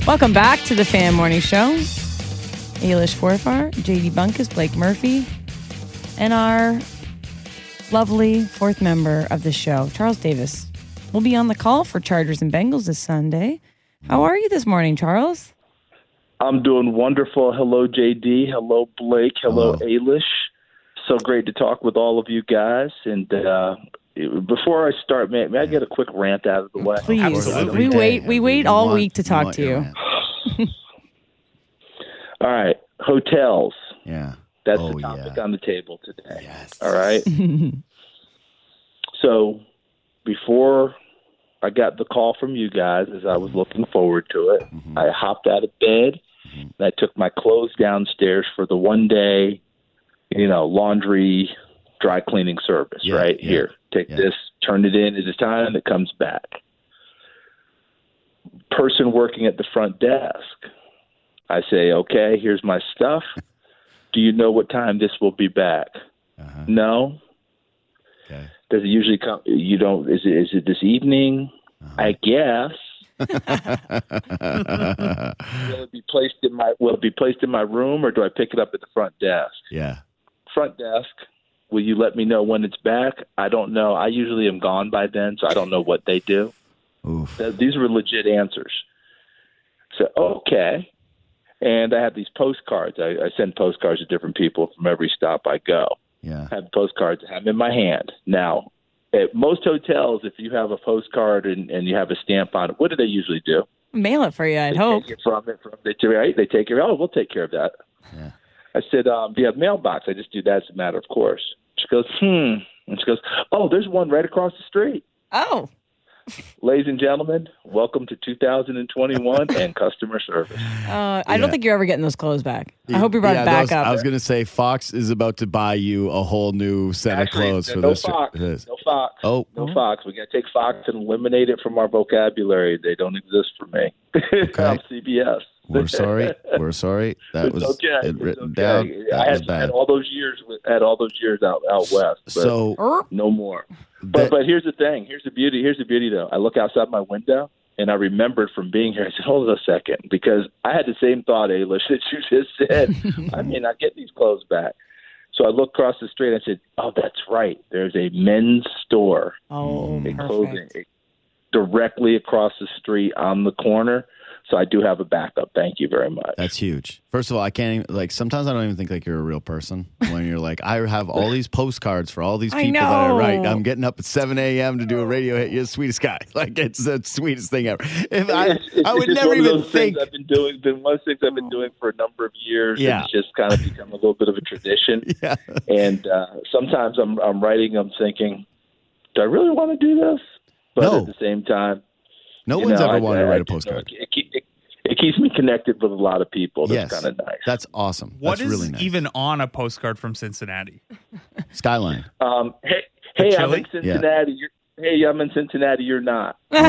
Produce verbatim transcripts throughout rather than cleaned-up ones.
Welcome back to the Fan Morning Show. Ailish Forfar, J D Bunkus, Blake Murphy, and our lovely fourth member of the show, Charles Davis, will be on the call for Chargers and Bengals this Sunday. How are you this morning, Charles? I'm doing wonderful. Hello, J D. Hello, Blake. Hello, Hello. Ailish. So great to talk with all of you guys. And uh, before I start, may, may I get a quick rant out of the way? Please. Absolutely. We wait we wait We all want- week to we talk want to your you. rant. All right. Hotels. Yeah. That's Oh, the topic yeah. on the table today. Yes. All right. So before I got the call from you guys, as I was looking forward to it, Mhm. I hopped out of bed Mhm. and I took my clothes downstairs for the one day, you know, laundry, dry cleaning service, Yeah, right? yeah, Here, take yeah. this, turn it in at a time, it comes back. Person working at the front desk. I say, okay, here's my stuff. Do you know what time this will be back? Uh-huh. No. Okay. Does it usually come? You don't. Is it? Is it this evening? Uh-huh. I guess. Will it be placed in my? Will it be placed in my room, or do I pick it up at the front desk? yeah. Front desk. Will you let me know when it's back? I don't know. I usually am gone by then, so I don't know what they do. Oof. Th- These were legit answers. So okay, and I have these postcards. I, I send postcards to different people from every stop I go. Yeah. I have postcards. I have them in my hand. Now, at most hotels, if you have a postcard and, and you have a stamp on it, what do they usually do? Mail it for you, I'd They hope. take it from it. From they, right? They take it. Oh, we'll take care of that. Yeah. I said, um, do you have mailbox? I just do that as a matter of course. She goes, hmm. And she goes, oh, there's one right across the street. Oh. Ladies and gentlemen, welcome to two thousand twenty-one and customer service. Uh, I Yeah. don't think you're ever getting those clothes back. I hope you brought Yeah, it back those- up. I was going to say Fox is about to buy you a whole new set Actually, of clothes for no this. Fox. this. No Fox. Oh. No Oh. Fox. We got to take Fox and eliminate it from our vocabulary. They don't exist for me. I'm C B S. We're sorry. We're sorry. That It's was okay. it It's written okay. down. I That had, was had bad. all those years. With, had all those years out out west. But So Er, no more. But that- but here's the thing. Here's the beauty. Here's the beauty though. I look outside my window and I remembered from being here. I said, hold on a second, because I had the same thought, Ailish, that you just said. I mean, I get these clothes back. So I looked across the street and I said, oh, that's right. There's a men's store, oh, a perfect. clothing, directly across the street on the corner. So I do have a backup. Thank you very much. That's huge. First of all, I can't even, like, sometimes I don't even think like you're a real person when you're like, I have all these postcards for all these I people that I write. know. I'm getting up at seven a.m. to do a radio hit. You're the sweetest guy. Like, it's the sweetest thing ever. If I, It's- it's- I would it's just never one of even those things think. I've been doing. Been one of those things I've been doing for a number of years. Yeah. And it's just kind of become a little bit of a tradition. Yeah. And uh, sometimes I'm I'm writing. I'm thinking, do I really want to do this? But No. at the same time, No you one's know, ever I- wanted to I- write I a just know postcard. It, it, it, it keeps me connected with a lot of people. That's Yes. kind of nice. That's awesome. What That's is really nice. even on a postcard from Cincinnati? Skyline? Um, hey, hey, I'm chili? in Cincinnati. You're, hey, I'm in Cincinnati. You're not. No,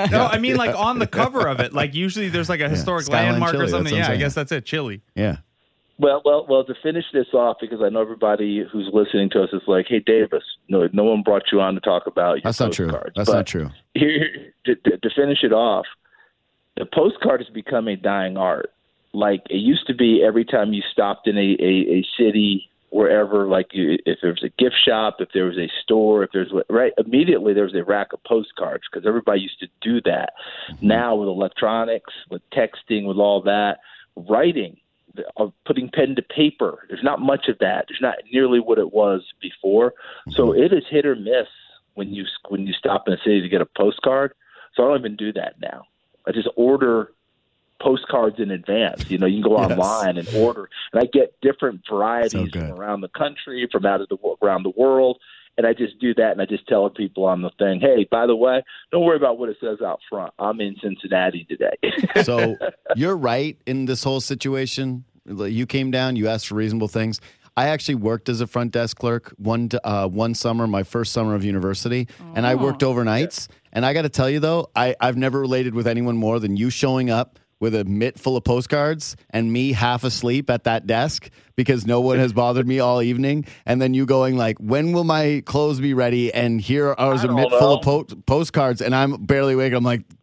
I mean like on the cover of it. Like usually there's like a historic Skyline landmark chili, or that's something. what I'm Yeah, I saying. guess that's it. Chili. Yeah. Well, well, well. To finish this off, because I know everybody who's listening to us is like, "Hey, Davis, no, no one brought you on to talk about your That's not true. postcards." That's But not true. Here, to, to, to finish it off, the postcard has become a dying art. Like it used to be, every time you stopped in a, a, a city, wherever, like you, if there was a gift shop, if there was a store, if there's right, immediately there was a rack of postcards because everybody used to do that. Mm-hmm. Now with electronics, with texting, with all that, writing, of putting pen to paper, there's not much of that. There's not nearly what it was before. So it is hit or miss when you when you stop in a city to get a postcard. So I don't even do that now. I just order postcards in advance. You know, you can go Yes. online and order, and I get different varieties So good. from around the country, from out of the wo- around the world. And I just do that, and I just tell people on the thing, hey, by the way, don't worry about what it says out front. I'm in Cincinnati today. So you're right in this whole situation. You came down, you asked for reasonable things. I actually worked as a front desk clerk one uh, one summer, my first summer of university, and I worked overnights. And I got to tell you, though, I, I've never related with anyone more than you showing up with a mitt full of postcards and me half asleep at that desk because no one has bothered me all evening. And then you going like, when will my clothes be ready? And here is I a don't mitt full of know. po- postcards and I'm barely awake. I'm like,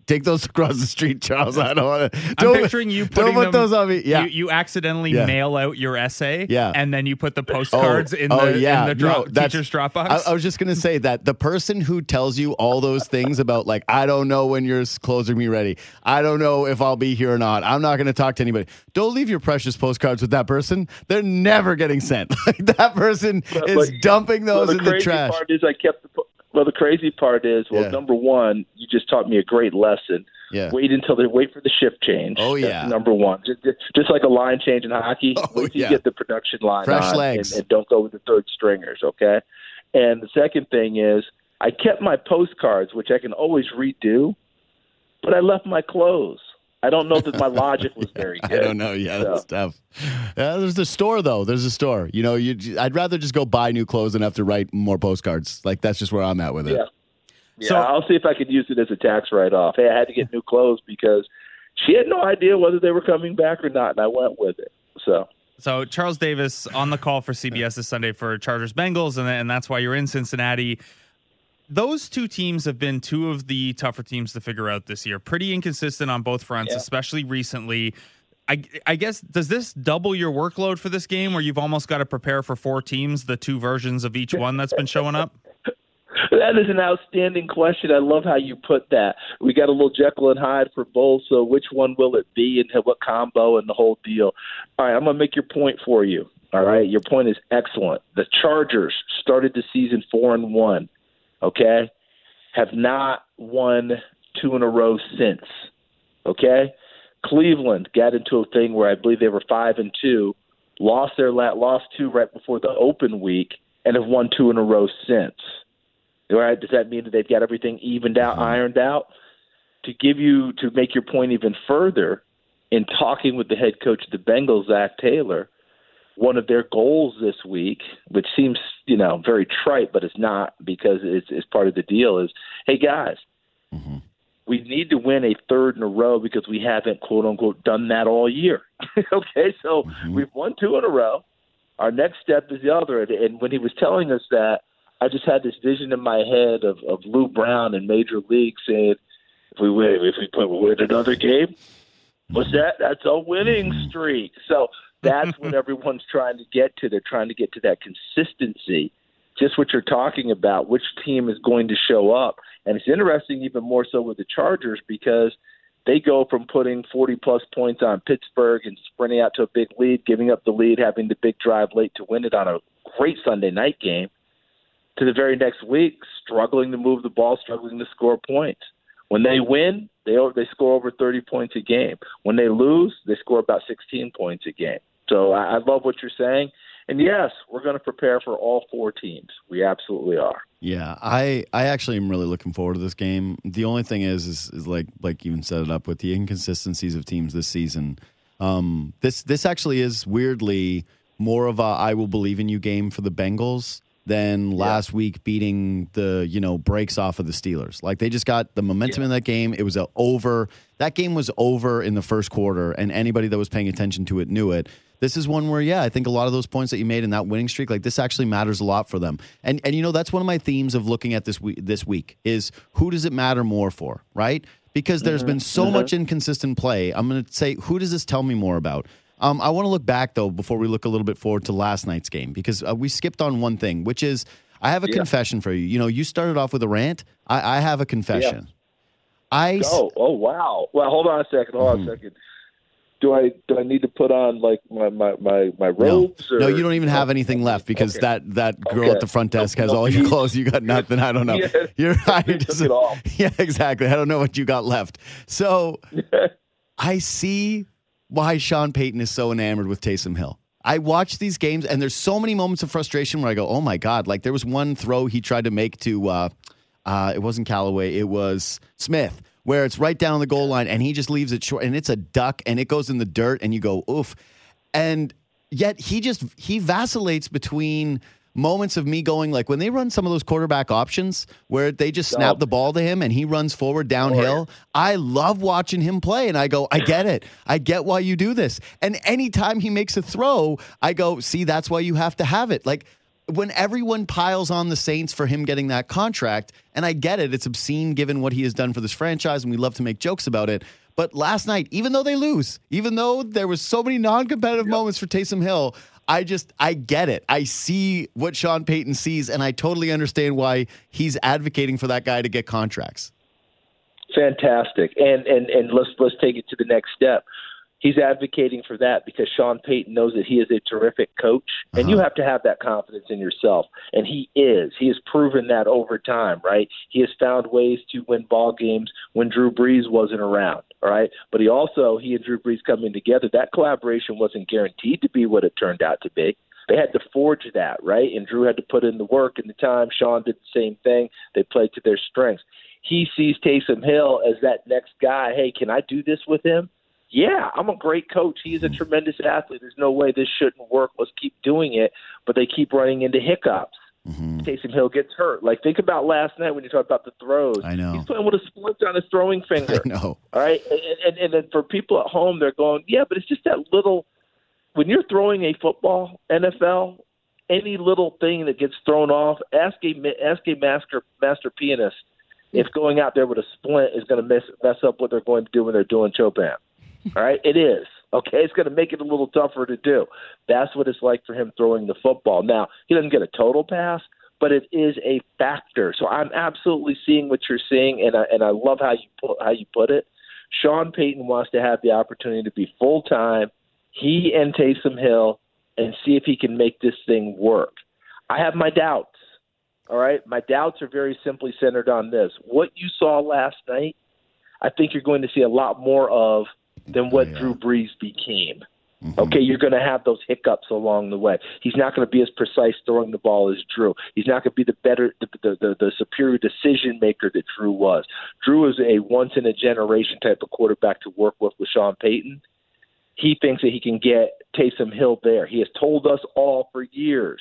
Take those across the street, Charles. I don't want to. I'm picturing you putting don't put them, those on me. Yeah. You, you accidentally Yeah. mail out your essay, Yeah. and then you put the postcards oh, in oh, the, yeah. in the drop, no, that's- teacher's Dropbox. I, I was just going to say that the person who tells you all those things about, like, I don't know when your clothes are me ready. I don't know if I'll be here or not. I'm not going to talk to anybody. Don't leave your precious postcards with that person. They're never getting sent. Like, that person But- is but- dumping those well, the in the crazy trash. Part is I kept the, well, the crazy part is, well, Yeah. number one, you just taught me a great lesson. Yeah. Wait until they wait for the shift change. Oh, That's yeah. number one. Just, just like a line change in hockey. Oh, wait till yeah. you get the production line Fresh on legs. And, and don't go with the third stringers, okay? And the second thing is I kept my postcards, which I can always redo, but I left my clothes. I don't know that my logic was very good. I don't know. Yeah, So- that's tough. Yeah, there's the store though. There's a store. You know, you. I'd rather just go buy new clothes than have to write more postcards. Like that's just where I'm at with it. Yeah. Yeah, So- I'll see if I could use it as a tax write-off. Hey, I had to get new clothes because she had no idea whether they were coming back or not, and I went with it. So, So Charles Davis on the call for C B S this Sunday for Chargers Bengals, and, and that's why you're in Cincinnati. Those two teams have been two of the tougher teams to figure out this year. Pretty inconsistent on both fronts, Yeah. especially recently. I, I guess, does this double your workload for this game where you've almost got to prepare for four teams, the two versions of each one that's been showing up? that is an outstanding question. I love how you put that. We got a little Jekyll and Hyde for both, so which one will it be and what combo and the whole deal? All right, I'm going to make your point for you. All right, your point is excellent. The Chargers started the season four and one, okay, have not won two in a row since, okay? Cleveland got into a thing where I believe they were five and two, lost their la- lost two right before the open week, and have won two in a row since. All right, does that mean that they've got everything evened out, ironed out? To give you to make your point even further, in talking with the head coach of the Bengals, Zach Taylor, one of their goals this week, which seems you know very trite, but it's not because it's, it's part of the deal, is hey guys. Mm-hmm. We need to win a third in a row because we haven't, quote unquote, done that all year. Okay, so Mm-hmm. we've won two in a row. Our next step is the other. And, and when he was telling us that, I just had this vision in my head of, of Lou Brown in Major League saying, if we win, if we put, win another game, what's that? That's a winning streak. So that's what everyone's trying to get to. They're trying to get to that consistency, just what you're talking about, which team is going to show up. And it's interesting even more so with the Chargers because they go from putting forty-plus points on Pittsburgh and sprinting out to a big lead, giving up the lead, having the big drive late to win it on a great Sunday night game, to the very next week struggling to move the ball, struggling to score points. When they win, they they score over thirty points a game. When they lose, they score about sixteen points a game. So I, I love what you're saying. And yes, we're going to prepare for all four teams. We absolutely are. Yeah, I, I actually am really looking forward to this game. The only thing is, is, is like like you even set it up with the inconsistencies of teams this season. Um, this this actually is weirdly more of a I will believe in you game for the Bengals than last week beating the you know breaks off of the Steelers. Like they just got the momentum Yeah. in that game. It was a over. That game was over in the first quarter, and anybody that was paying attention to it knew it. This is one where, yeah, I think a lot of those points that you made in that winning streak, like this actually matters a lot for them. And and you know, that's one of my themes of looking at this week, this week is who does it matter more for, right? Because there's Mm-hmm. been so much inconsistent play. I'm going to say, who does this tell me more about? Um, I want to look back, though, before we look a little bit forward to last night's game, because uh, we skipped on one thing, which is I have a Yeah. confession for you. You know, you started off with a rant. I, I have a confession. I s- Oh, oh, wow. Well, hold on a second. Hold on a second. Do I do I need to put on like my my my, my No, robes? Or? no, you don't even have anything left because Okay. that, that girl Okay. at the front desk has No, all your you- clothes. You got nothing. I don't know. Yeah, You're I they just, took it all. Yeah, exactly. I don't know what you got left. So I see why Sean Payton is so enamored with Taysom Hill. I watch these games and there's so many moments of frustration where I go, oh my God, like there was one throw he tried to make to, uh, uh, it wasn't Callaway, it was Smith, where it's right down the goal line and he just leaves it short and it's a duck and it goes in the dirt and you go, oof. And yet he just, he vacillates between moments of me going like when they run some of those quarterback options where they just snap Oh. the ball to him and he runs forward downhill. I love watching him play and I go, I get it. I get why you do this. And anytime he makes a throw, I go, see, that's why you have to have it. Like, when everyone piles on the Saints for him getting that contract, and I get it, it's obscene given what he has done for this franchise, and we love to make jokes about it. But last night, even though they lose, even though there was so many non-competitive yep. moments for Taysom Hill, I just, I get it. I see what Sean Payton sees, and I totally understand why he's advocating for that guy to get contracts. Fantastic. And and and let's let's take it to the next step. He's advocating for that because Sean Payton knows that he is a terrific coach, and uh-huh. you have to have that confidence in yourself. And he is. He has proven that over time, right? He has found ways to win ball games when Drew Brees wasn't around, all right? But he also, he and Drew Brees coming together, that collaboration wasn't guaranteed to be what it turned out to be. They had to forge that, right? And Drew had to put in the work and the time. Sean did the same thing. They played to their strengths. He sees Taysom Hill as that next guy. Hey, can I do this with him? Yeah, I'm a great coach. He is a tremendous athlete. There's no way this shouldn't work. Let's keep doing it. But they keep running into hiccups. Mm-hmm. Taysom Hill gets hurt. Like, think about last night when you talk about the throws. I know. He's playing with a splint on his throwing finger. I know. All right? And, and, and then for people at home, they're going, yeah, but it's just that little – when you're throwing a football, N F L, any little thing that gets thrown off, ask a, ask a master, master pianist if going out there with a splint is going to mess, mess up what they're going to do when they're doing Chopin. All right? It is. Okay? It's going to make it a little tougher to do. That's what it's like for him throwing the football. Now, he doesn't get a total pass, but it is a factor. So I'm absolutely seeing what you're seeing, and I, and I love how you put, how you put it. Sean Payton wants to have the opportunity to be full-time, he and Taysom Hill, and see if he can make this thing work. I have my doubts. All right? My doubts are very simply centered on this. What you saw last night, I think you're going to see a lot more of than what oh, yeah. Drew Brees became. Mm-hmm. Okay, you're going to have those hiccups along the way. He's not going to be as precise throwing the ball as Drew. He's not going to be the better, the, the, the, the superior decision maker that Drew was. Drew is a once-in-a-generation type of quarterback to work with with Sean Payton. He thinks that he can get Taysom Hill there. He has told us all for years.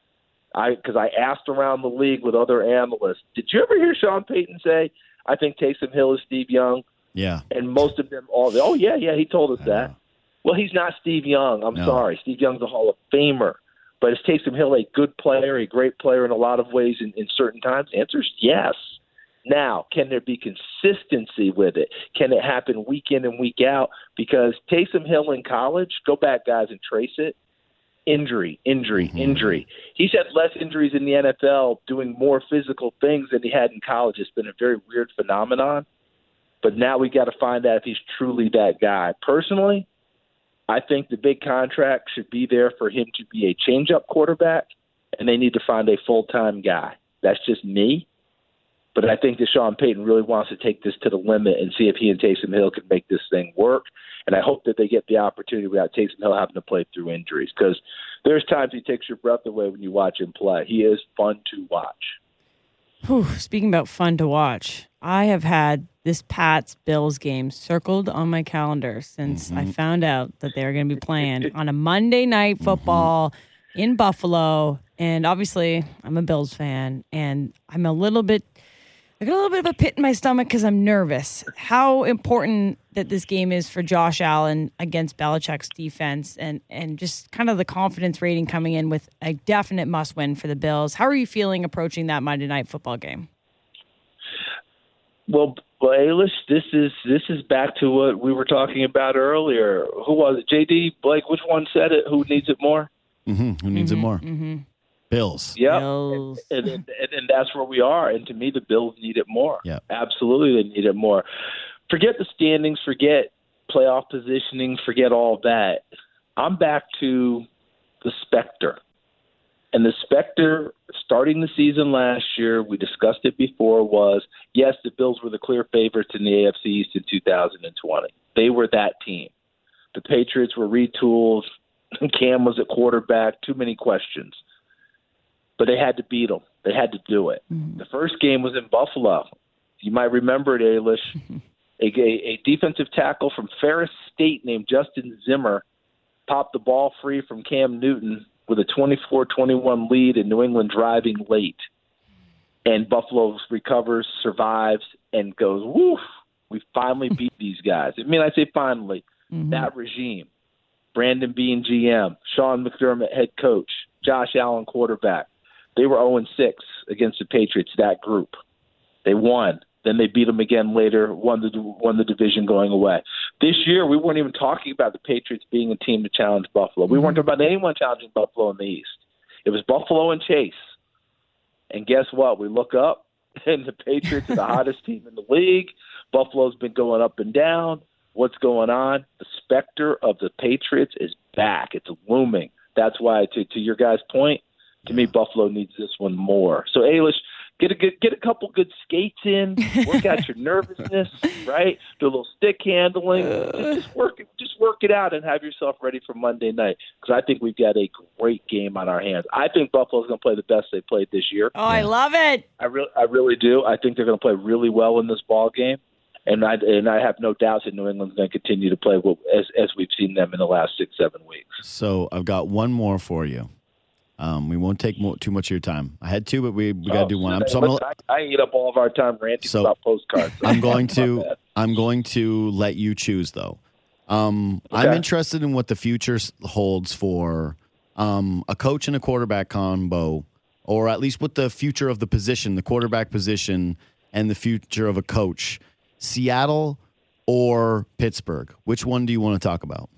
I because I asked around the league with other analysts, did you ever hear Sean Payton say, I think Taysom Hill is Steve Young? Yeah. And most of them all, oh, yeah, yeah, he told us that. Well, he's not Steve Young. I'm no. sorry. Steve Young's a Hall of Famer. But is Taysom Hill a good player, a great player in a lot of ways in, in certain times? The answer is yes. Now, can there be consistency with it? Can it happen week in and week out? Because Taysom Hill in college, go back, guys, and trace it, injury, injury, mm-hmm. injury. He's had less injuries in the N F L doing more physical things than he had in college. It's been a very weird phenomenon. But now we got to find out if he's truly that guy. Personally, I think the big contract should be there for him to be a change-up quarterback, and they need to find a full-time guy. That's just me. But I think that Sean Payton really wants to take this to the limit and see if he and Taysom Hill can make this thing work. And I hope that they get the opportunity without Taysom Hill having to play through injuries, because there's times he takes your breath away when you watch him play. He is fun to watch. Whew, speaking about fun to watch, I have had this Pats Bills game circled on my calendar since mm-hmm. I found out that they were going to be playing on a Monday night football mm-hmm. in Buffalo. And obviously, I'm a Bills fan, and I'm a little bit, I got a little bit of a pit in my stomach because I'm nervous. How important that this game is for Josh Allen against Belichick's defense, and, and just kind of the confidence rating coming in with a definite must-win for the Bills. How are you feeling approaching that Monday night football game? Well, well, Ailish, this is this is back to what we were talking about earlier. Who was it? J D, Blake, which one said it? Who needs it more? Mm-hmm. Who needs mm-hmm, it more? Mm-hmm. Bills. Yeah, Bills. And, and, and, and that's where we are. And to me, the Bills need it more. Yeah, absolutely, they need it more. Forget the standings, forget playoff positioning, forget all that. I'm back to the specter. And the specter, starting the season last year, we discussed it before, was, yes, the Bills were the clear favorites in the A F C East in two thousand twenty. They were that team. The Patriots were retooled. Cam was at quarterback. Too many questions. But they had to beat them. They had to do it. Mm-hmm. The first game was in Buffalo. You might remember it, Ailish. Mm-hmm. A, a, a defensive tackle from Ferris State named Justin Zimmer popped the ball free from Cam Newton with a twenty-four twenty-one lead and New England driving late. And Buffalo recovers, survives, and goes, woof, we finally beat these guys. I mean, I say finally. Mm-hmm. That regime, Brandon Beane G M, Sean McDermott head coach, Josh Allen quarterback. They were oh and six against the Patriots, that group. They won. Then they beat them again later, won the won the division going away. This year, we weren't even talking about the Patriots being a team to challenge Buffalo. We weren't talking about anyone challenging Buffalo in the East. It was Buffalo and Chase. And guess what? We look up, and the Patriots are the hottest team in the league. Buffalo's been going up and down. What's going on? The specter of the Patriots is back. It's looming. That's why, to, to your guys' point, to me, Buffalo needs this one more. So, Ailish, get a good, get a couple good skates in, work out your nervousness, right? Do a little stick handling, just, just work it, just work it out, and have yourself ready for Monday night. Because I think we've got a great game on our hands. I think Buffalo's going to play the best they played this year. Oh, I love it. I really, I really do. I think they're going to play really well in this ball game. And I and I have no doubts that New England's going to continue to play well, as as we've seen them in the last six, seven weeks. So I've got one more for you. Um, we won't take more, too much of your time. I had two, but we we got to oh, do one. I'm, so I'm gonna, I, I eat up all of our time ranting so about postcards. So I'm going to I'm going to let you choose though. Um, okay. I'm interested in what the future holds for um, a coach and a quarterback combo, or at least what the future of the position, the quarterback position, and the future of a coach. Seattle or Pittsburgh? Which one do you want to talk about?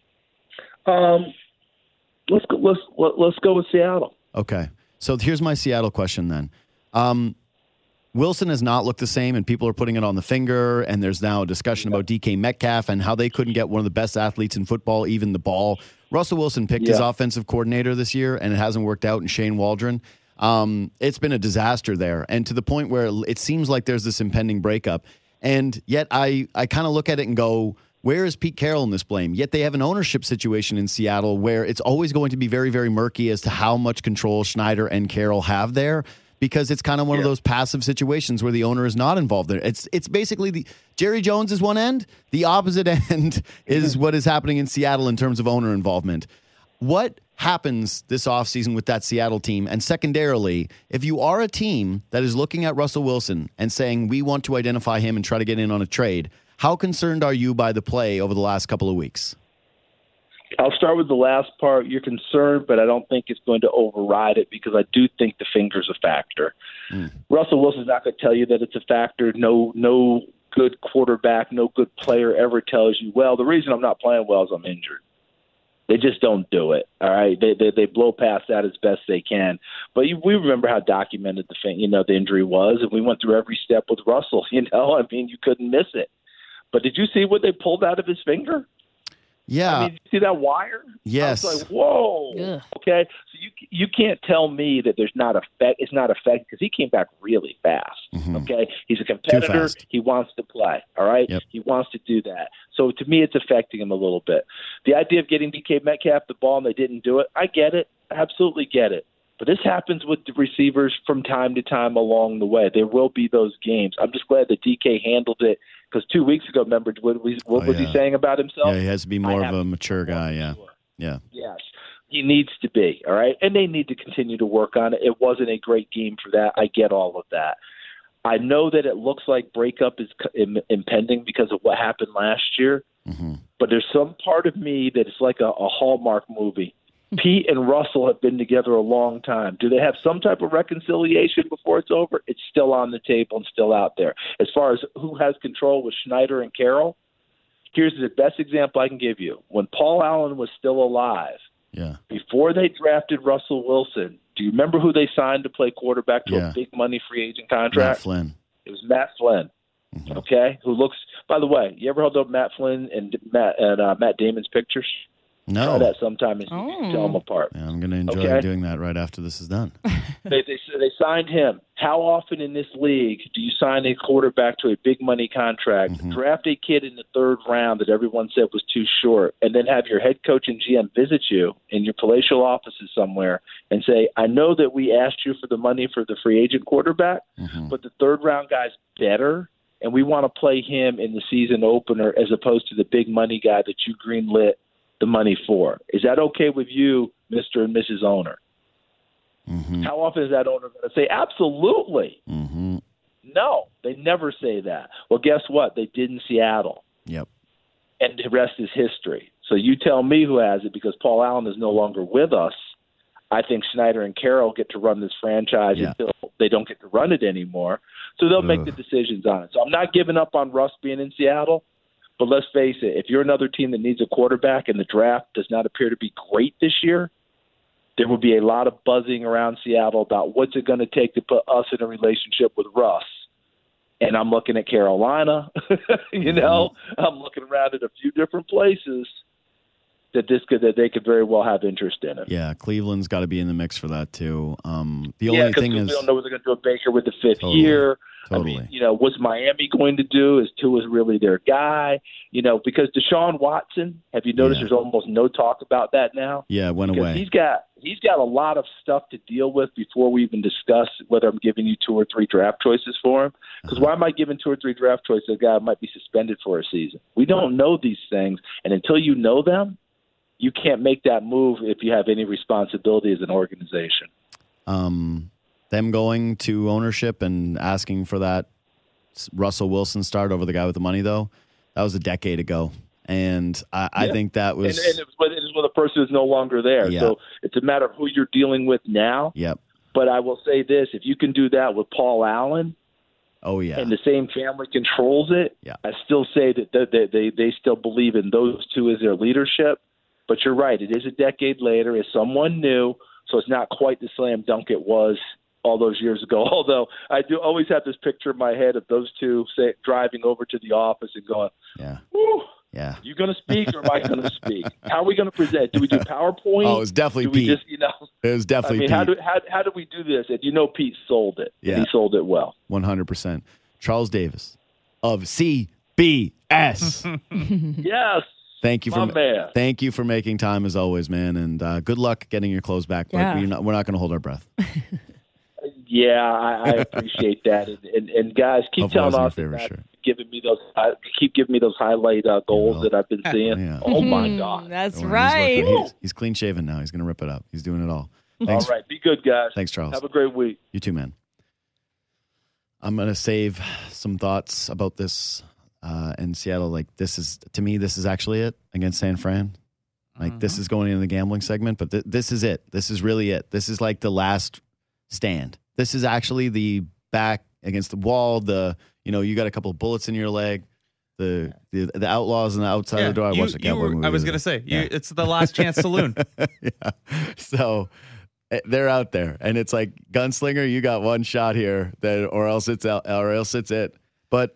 Um, let's go. Let's let, let's go with Seattle. Okay, so here's my Seattle question then. Um, Wilson has not looked the same, and people are putting it on the finger. And there's now a discussion about D K Metcalf and how they couldn't get one of the best athletes in football, even the ball. Russell Wilson picked yeah. his offensive coordinator this year, and it hasn't worked out in Shane Waldron. Um, it's been a disaster there, and to the point where it seems like there's this impending breakup. And yet I, I kind of look at it and go, where is Pete Carroll in this blame? Yet they have an ownership situation in Seattle where it's always going to be very, very murky as to how much control Schneider and Carroll have there, because it's kind of one yeah. of those passive situations where the owner is not involved there. It's it's basically the Jerry Jones is one end. The opposite end is what is happening in Seattle in terms of owner involvement. What happens this offseason with that Seattle team? And secondarily, if you are a team that is looking at Russell Wilson and saying we want to identify him and try to get in on a trade, how concerned are you by the play over the last couple of weeks? I'll start with the last part. You're concerned, but I don't think it's going to override it because I do think the finger's a factor. Mm. Russell Wilson's not going to tell you that it's a factor. No, no good quarterback, no good player ever tells you, well, the reason I'm not playing well is I'm injured. They just don't do it. All right, they they, they blow past that as best they can. But you, we remember how documented the thing, you know, the injury was, and we went through every step with Russell. You know, I mean, you couldn't miss it. But did you see what they pulled out of his finger? Yeah. I mean, did you see that wire? Yes. I was like, whoa. Ugh. Okay. So you you can't tell me that there's not effect. It's not effective because he came back really fast. Mm-hmm. Okay. He's a competitor. He wants to play. All right. Yep. He wants to do that. So to me, it's affecting him a little bit. The idea of getting D K Metcalf the ball and they didn't do it, I get it. I absolutely get it. But this happens with the receivers from time to time along the way. There will be those games. I'm just glad that D K handled it because two weeks ago, remember, what, was, what oh, was yeah. he saying about himself? Yeah, he has to be more of a mature guy, yeah. Sure. Yeah. Yes, he needs to be, all right? And they need to continue to work on it. It wasn't a great game for that. I get all of that. I know that it looks like breakup is impending because of what happened last year, mm-hmm. but there's some part of me that it's like a, a Hallmark movie. Pete and Russell have been together a long time. Do they have some type of reconciliation before it's over? It's still on the table and still out there. As far as who has control with Schneider and Carroll, here's the best example I can give you. When Paul Allen was still alive, yeah. before they drafted Russell Wilson, do you remember who they signed to play quarterback to yeah. a big money free agent contract? Matt Flynn. It was Matt Flynn. Mm-hmm. Okay, who looks? By the way, you ever held up Matt Flynn and Matt and uh, Matt Damon's pictures? No. Try that sometime and oh. tell them apart. Yeah, I'm going to enjoy okay? doing that right after this is done. they, they they signed him. How often in this league do you sign a quarterback to a big money contract, mm-hmm. draft a kid in the third round that everyone said was too short, and then have your head coach and G M visit you in your palatial offices somewhere and say, I know that we asked you for the money for the free agent quarterback, mm-hmm. but the third round guy's better, and we want to play him in the season opener as opposed to the big money guy that you greenlit the money for. Is that okay with you, Mister and Missus Owner? Mm-hmm. How often is that owner going to say, absolutely? Mm-hmm. No, they never say that. Well, guess what? They did in Seattle. Yep. And the rest is history. So you tell me who has it because Paul Allen is no longer with us. I think Schneider and Carroll get to run this franchise Yeah. until they don't get to run it anymore. So they'll make Ugh. the decisions on it. So I'm not giving up on Russ being in Seattle. But let's face it, if you're another team that needs a quarterback and the draft does not appear to be great this year, there will be a lot of buzzing around Seattle about what's it going to take to put us in a relationship with Russ. And I'm looking at Carolina, you know, I'm looking around at a few different places that this could that they could very well have interest in it. Yeah, Cleveland's got to be in the mix for that too. Um, the Yeah, only because thing we is, don't know what they're going to do with Baker with the fifth Totally. year. Totally. I mean, you know, what's Miami going to do? Is Tua really their guy? You know, because Deshaun Watson, have you noticed Yeah. there's almost no talk about that now? yeah, it went Because away. he's got he's got a lot of stuff to deal with before we even discuss whether I'm giving you two or three draft choices for him. Because why am I giving two or three draft choices to a guy who might be suspended for a season? We don't know these things, and until you know them, you can't make that move if you have any responsibility as an organization. Um, them going to ownership and asking for that Russell Wilson start over the guy with the money, though, that was a decade ago. And I, I Yeah. think that was, And, and it was when, it was when the person is no longer there. Yeah. So it's a matter of who you're dealing with now. yep. But I will say this, if you can do that with Paul Allen Oh, yeah. and the same family controls it, Yeah. I still say that they, they, they, they still believe in those two as their leadership. But you're right, it is a decade later. It's someone new, so it's not quite the slam dunk it was all those years ago. Although I do always have this picture in my head of those two say, driving over to the office and going, yeah. whew, Yeah. you going to speak or am I going to speak? How are we going to present? Do we do PowerPoint? Oh, it was definitely do we Pete. just, you know, It was I definitely mean, Pete. how do how how do we do this? And you know, Pete sold it. Yeah. And he sold it well. one hundred percent. Charles Davis of C B S. Yes. Thank you for My man. thank you for making time as always, man, and uh, good luck getting your clothes back. But Yeah. we're not, we're not going to hold our breath. Yeah, I, I appreciate that. And, and, and guys, keep Hopefully I telling was in your Austin favorite that, shirt. giving me those, uh, keep giving me those highlight uh, goals will. that I've been seeing. Yeah. Oh my Mm, God! That's Don't worry, right. He's, working. he's, he's clean shaven now. He's going to rip it up. He's doing it all. Thanks. All right, be good, guys. Thanks, Charles. Have a great week. You too, man. I'm going to save some thoughts about this uh, in Seattle. Like, this is, to me, this is actually it against San Fran. Like, Mm-hmm. this is going into the gambling segment, but th- this is it. This is really it. This is like the last stand. This is actually the back against the wall. The, you know, you got a couple of bullets in your leg. The the, the Outlaws on the outside of the door. I you- watched a you cowboy were- movie. I was the going other to day. say, you, Yeah. it's the last chance saloon. yeah. So eh, they're out there, and it's like, gunslinger, you got one shot here, that or else it's out, or else it's it. But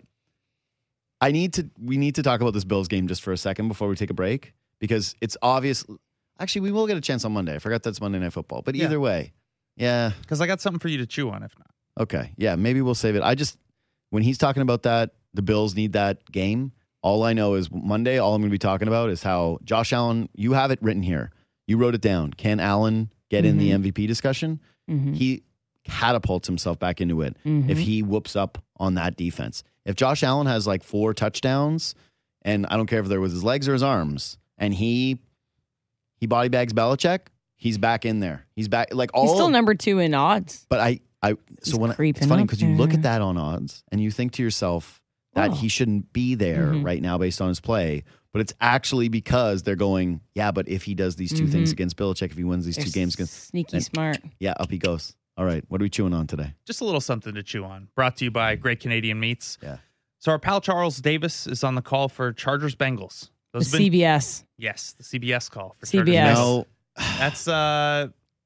I need to. We need to talk about this Bills game just for a second before we take a break, because it's obvious. Actually, we will get a chance on Monday. I forgot that's Monday Night Football, but Yeah. either way, yeah, Because I got something for you to chew on, if not. okay, yeah, maybe we'll save it. I just when he's talking about that, the Bills need that game. All I know is Monday, all I'm going to be talking about is how Josh Allen, you have it written here. You wrote it down. Can Allen get in the M V P discussion? Mhm. He catapults himself back into it Mhm. if he whoops up on that defense. If Josh Allen has like four touchdowns, and I don't care if they're with his legs or his arms, and he he body bags Belichick, he's back in there. He's back like all He's still number two in odds. but I, I so He's when I, it's creeping funny up because you look there. at that on odds and you think to yourself that Oh. he shouldn't be there Mhm. right now based on his play, but it's actually because they're going, yeah, but if he does these 2 things Mhm. against Belichick, if he wins these They're two games against, sneaky and- smart. yeah, up he goes. All right, what are we chewing on today? Just a little something to chew on. Brought to you by Great Canadian Meats. Yeah. So our pal Charles Davis is on the call for Chargers Bengals. The Those have been- C B S. yes, the C B S call for C B S. Chargers. Bengals. No, That's uh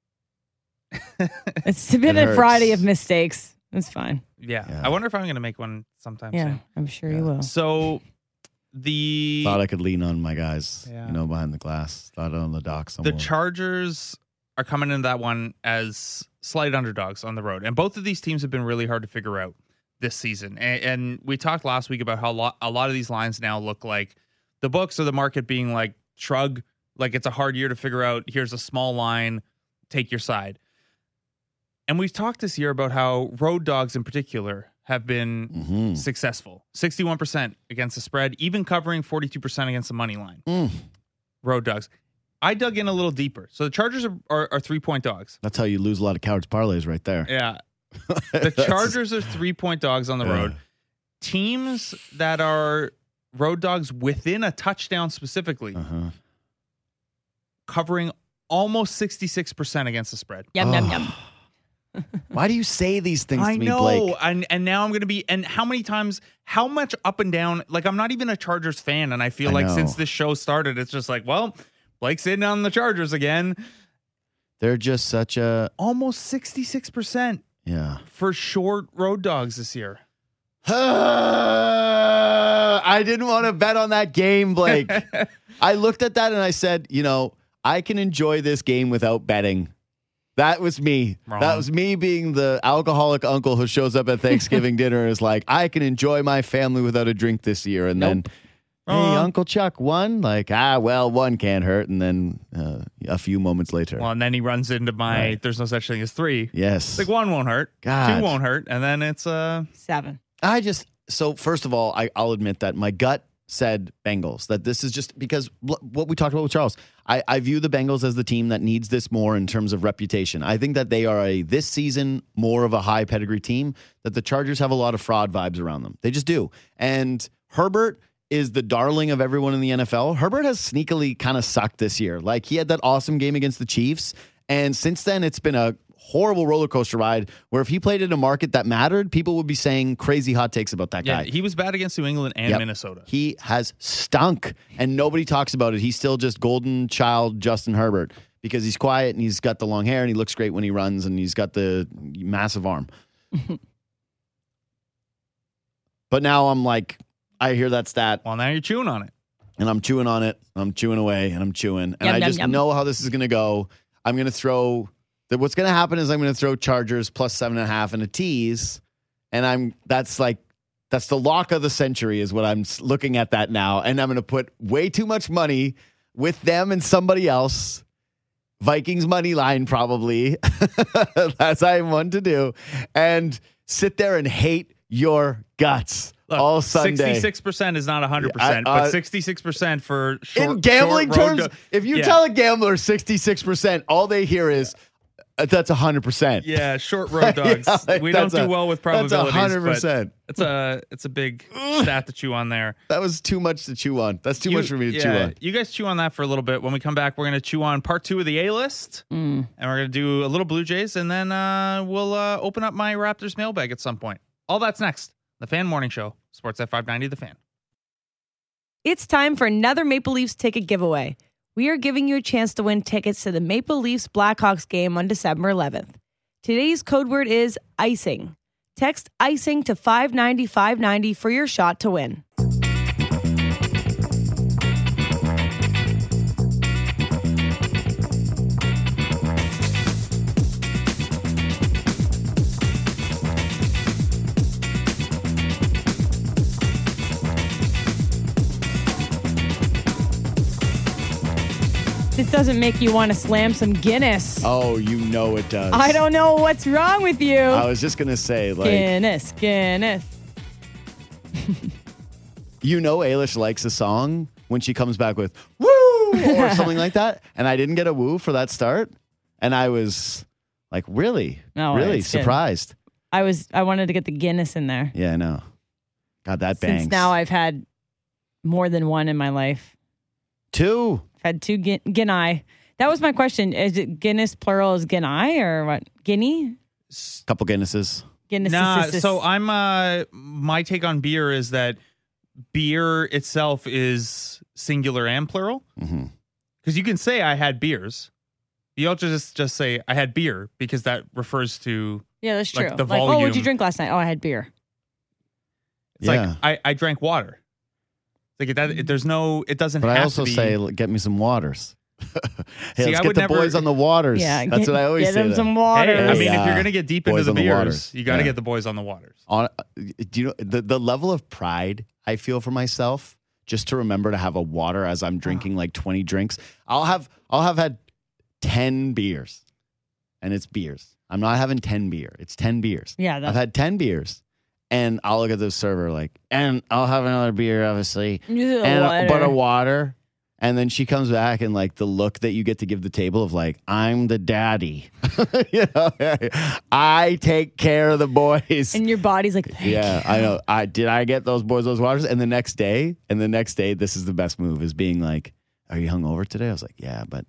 It's been It a hurts. Friday of mistakes. It's fine. yeah. Yeah. I wonder if I'm going to make one sometime Yeah, soon. I'm sure Yeah. you will. So the thought I could lean on my guys, Yeah. you know, behind the glass. Thought on the dock somewhere. the Chargers are coming into that one as slight underdogs on the road. And both of these teams have been really hard to figure out this season. And, and we talked last week about how lo- a lot of these lines now look like the books or the market being like, shrug, like it's a hard year to figure out. Here's a small line, take your side. And we've talked this year about how road dogs in particular have been Mhm. successful. sixty-one percent against the spread, even covering forty-two percent against the money line. Mm. Road dogs. I dug in a little deeper. So the Chargers are, are, are three-point dogs. That's how you lose a lot of cowards parlays right there. Yeah. The Chargers are three-point dogs on the Yeah. road. Teams that are road dogs within a touchdown specifically, Uh-huh. covering almost sixty-six percent against the spread. Yum, yum, yum. Why do you say these things I to me, know, Blake? and and now I'm going to be. And how many times? How much up and down? Like I'm not even a Chargers fan, and I feel I like know. since this show started, it's just like, well, Blake's in on the Chargers again. They're just such a Almost sixty-six percent yeah. for short road dogs this year. I didn't want to bet on that game, Blake. I looked at that and I said, you know, I can enjoy this game without betting. That was me. Wrong. That was me being the alcoholic uncle who shows up at Thanksgiving dinner and is like, I can enjoy my family without a drink this year. And Nope. then, hey, Wrong. Uncle Chuck, one? Like, ah, well, one can't hurt. And then uh, a few moments later. Well, and then he runs into my. Right. There's no such thing as three. Yes. Like one won't hurt. God. Two won't hurt, and then it's uh. Seven. I just, so first of all, I, I'll admit that my gut said Bengals, that this is just because l- what we talked about with Charles. I, I view the Bengals as the team that needs this more in terms of reputation. I think that they are a, this season, more of a high pedigree team, that the Chargers have a lot of fraud vibes around them. They just do. And Herbert is the darling of everyone in the N F L. Herbert has sneakily kind of sucked this year. Like he had that awesome game against the Chiefs. And since then, it's been a horrible roller coaster ride where if he played in a market that mattered, people would be saying crazy hot takes about that Yeah, guy. he was bad against New England and Yep. Minnesota. He has stunk, and nobody talks about it. He's still just golden child Justin Herbert because he's quiet and he's got the long hair and he looks great when he runs and he's got the massive arm. But now I'm like, I hear that stat Well, now you're chewing on it. and I'm chewing on it. I'm chewing away and I'm chewing. And Yum, I yum, just yum. know how this is going to go. I'm going to throw that. What's going to happen is I'm going to throw Chargers plus seven and a half and a tease. And I'm, that's like, that's the lock of the century is what I'm s- looking at that now. And I'm going to put way too much money with them and somebody else. Vikings money line, probably. That's how I'm one to do. And sit there and hate your guts Look, all Sunday. sixty-six percent is not one hundred percent, I- uh, but sixty-six percent for short In gambling short road terms, go- if you Yeah. tell a gambler sixty-six percent, all they hear is uh, that's one hundred percent. Yeah, short road dogs. Yeah, like, we don't that's do a- well with That's probabilities. one hundred percent. But it's a it's a big stat to chew on there. That was too much to chew on. That's too You- much for me to yeah, chew on. You guys chew on that for a little bit. When we come back, we're going to chew on part two of the A list, Mm. and we're going to do a little Blue Jays, and then uh, we'll uh, open up my Raptors mailbag at some point. All that's next. The Fan Morning Show, Sports F five ninety, The Fan. It's time for another Maple Leafs ticket giveaway. We are giving you a chance to win tickets to the Maple Leafs Blackhawks game on December eleventh. Today's code word is icing. Text icing to five ninety five ninety for your shot to win. This doesn't make you want to slam some Guinness. Oh, you know it does. I don't know what's wrong with you. I was just going to say, like, Guinness, Guinness. you know Ailish likes a song when she comes back with woo or something like that. And I didn't get a woo for that start. And I was like, really? No, really it's good. surprised. I was I wanted to get the Guinness in there. Yeah, I know. God, that bangs. Since now I've had more than one in my life. Two. I've had two Gin- Guinea. That was my question. Is it Guinness plural is Guinea or what? Guinea? Couple Guinnesses. Guinness. Nah, so I'm uh my take on beer is that beer itself is singular and plural. Mm-hmm. Because you can say I had beers. You don't just just say I had beer because that refers to Yeah, that's true. like the Like, oh, what'd you volume. drink last night? Oh, I had beer. it's Yeah. like I, I drank water. Like that it, there's no it doesn't But have I also to be, say, get me some waters. hey, See, let's I get would the never- boys on the waters. Yeah, That's get, what I always get say. them to some them. water. Hey, I mean, Yeah. if you're gonna get deep into Boys the on the beers, waters. you got to Yeah. get the boys on the waters. On, do you know the, the level of pride I feel for myself just to remember to have a water as I'm drinking like twenty drinks? I'll have I'll have had ten beers, and it's beers. I'm not having ten beer. It's ten beers. Yeah, I've that's had ten beers, and I'll look at the server like, and I'll have another beer, obviously, and a, but a water. And then she comes back and like the look that you get to give the table of like, I'm the daddy. You know, I take care of the boys. and your body's like, thank Yeah, you. I know. I did I get those boys those waters? And the next day, and the next day, this is the best move is being like, are you hungover today? I was like, yeah, but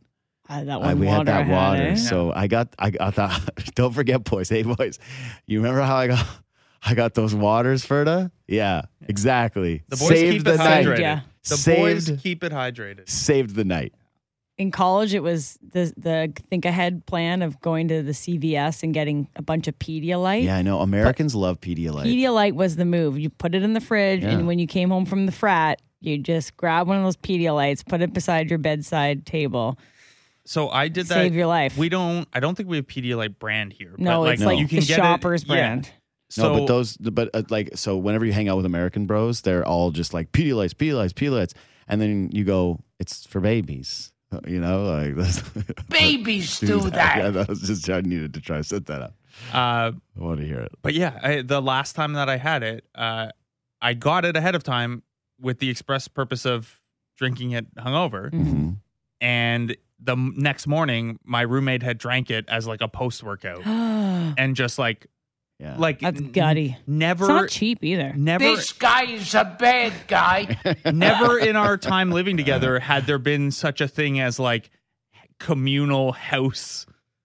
Uh, that I, one we water had that I had, water. eh? So I got, I got that. Don't forget, boys. Hey, boys. You remember how I got, I got those waters, Ferda? Yeah, exactly. The boys Saved keep the it night. hydrated. Yeah. The Saved- boys keep it hydrated. Saved the night. In college, it was the the think ahead plan of going to the C V S and getting a bunch of Pedialyte. Yeah, I know. Americans love Pedialyte. Pedialyte was the move. You put it in the fridge, Yeah. and when you came home from the frat, you just grab one of those Pedialytes, put it beside your bedside table. So I did that. Save your life. We don't. I don't think we have Pedialyte brand here. No, but it's like you can the get Shoppers it, brand. Yeah. So, no, but those, but uh, like, so whenever you hang out with American bros, they're all just like Pedialytes, Pedialytes, Pedialytes, and then you go, it's for babies, you know, like that's, Babies do that. Yeah, that was just I needed to try to set that up. uh, I want to hear it. but yeah, I, the last time that I had it, uh, I got it ahead of time with the express purpose of drinking it hungover, Mm-hmm. and the m- next morning, my roommate had drank it as like a post workout, and just like, Yeah, like That's n- gutty. Never, It's not cheap either. never, This guy is a bad guy. never in our time living together had there been such a thing as like communal house